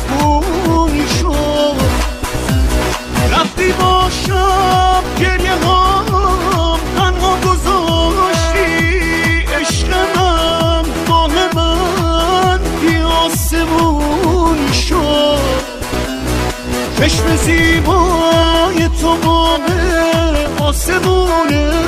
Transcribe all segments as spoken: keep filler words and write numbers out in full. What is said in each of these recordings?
خونی شد. رفتی باشم گریه هم تنها گذاشتی، عشق من ماه من بی آسمونی شد. چشم زیبای تو ماه آسمونه،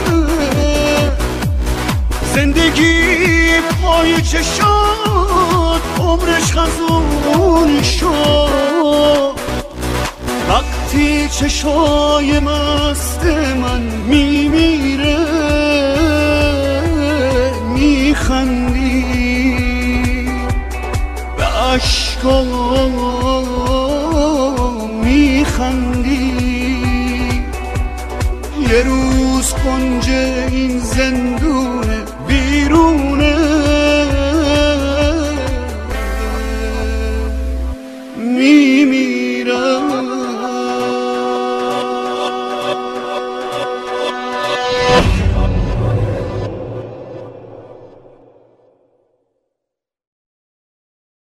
زندگی پای چشات عمرش خزونی شد. وقتی چشای مست من میمیره میخندی، به عشقام میخندی. یه روز کنج این زندونه بیرونه میمیرم.